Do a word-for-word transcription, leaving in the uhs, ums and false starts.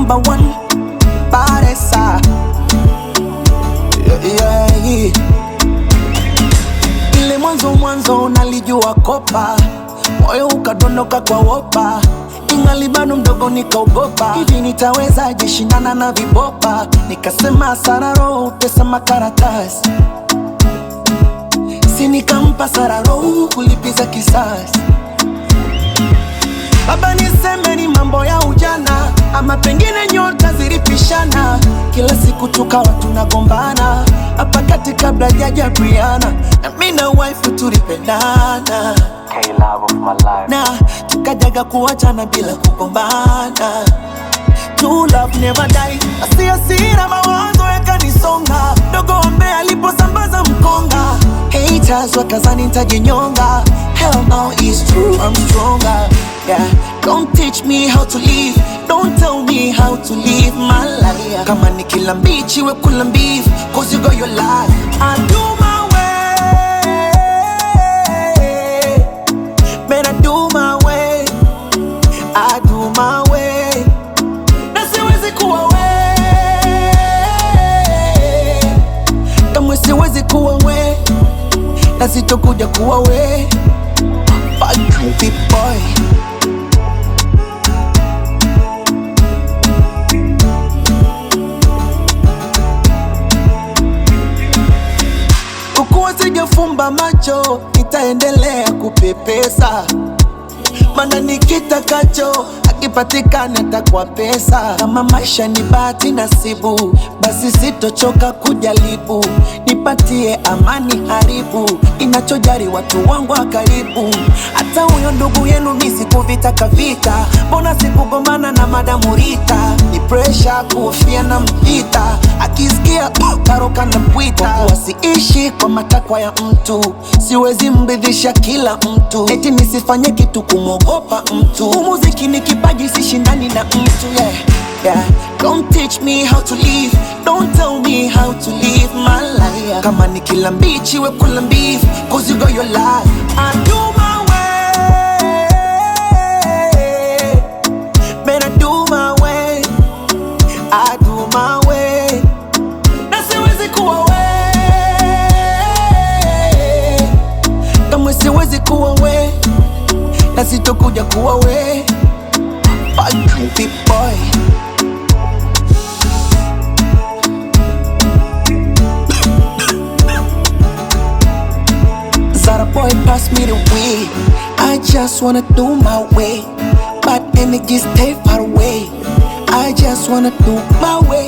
number one, Paresa. Yeah, yeah, yeah. Ile mwanzo mwanzo nalijua kopa, moyo ukadondoka kwa wopa, ingali bado mdogo nikaogopa, hivi nitawezaje shindana na vibopa, nikasema sararo pesa makaratasi, si nikampa sararo kulipiza kisasi. Baba niseme ni mambo ya ujana, ama pengine nyota zilipishana, kila siku tukawa tunagombana, hapa kati kabla jaja Brianna, na mimi na wife tulipendana, K love of my life, na tukajaga kuachana bila kugombana. True love never die. Asi hasira mawazo yakanisonga, dogo ambaye aliposambaza mkonga, haters wakazani nitajinyonga. Hell no, it's true, I'm stronger. Yeah, don't teach me how to live, don't tell me how to live my life. Kama ni kila mbichi we kula mbivu, cause you got your life. I do my way, man, I do my way, I do my way. Na siwezi kuwa we, kama siwezi kuwa we, na sitokuja kuwa we. Fuck you, big boy. Kukuwa sijafumba macho, nitaendelea kupepesa, mana nikitakacho akipatikana takwa pesa. Kama maisha ni bahati nasibu, basi sitochoka kujaribu, nipatie amani haribu, inachojari watu wangu wa karibu. Hata huyo ndugu yenu mimi sikuvitaka vita, mbona sikugombana na Madam Rita? Ni pressure kuhofia na mpita, akisikia karoka na pwita. Kwa kuwa siishi kwa matakwa ya mtu, siwezi mridhisha kila mtu, eti nisifanye kitu kumwogopa mtu. Muziki ni kipaji, sishindani na mtu, yeah, yeah. Don't teach me how to live, don't tell me how to live my life. Kama ni kila mbichi we kula mbivu, cause you got your life. I do my way, man, I do my way, I do my way. Na siwezi kuwa we, kama siwezi kuwa we, na sitokuja kuwa we. Fuck you, big boy. Zara boy, pass me the weed, I just wanna do my way, but energy stay far away. I just wanna do my way.